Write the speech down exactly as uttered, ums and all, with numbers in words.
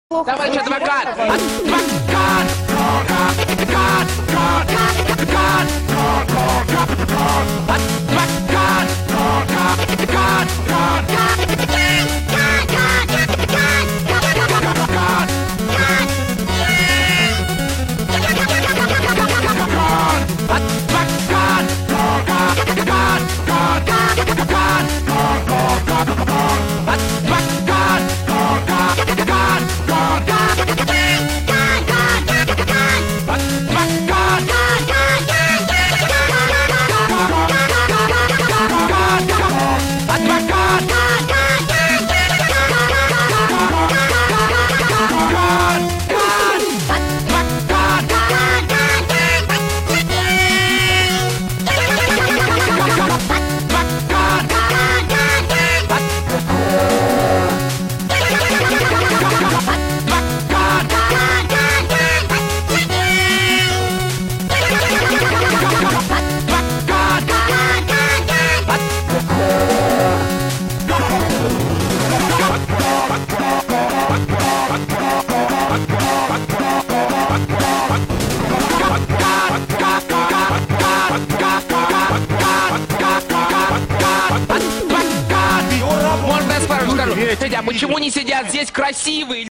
Товарищ адвокат! Адвокат! Адвокат! Адвокат! Можно я скажу? Скажу. Федя, а почему не сидят здесь красивые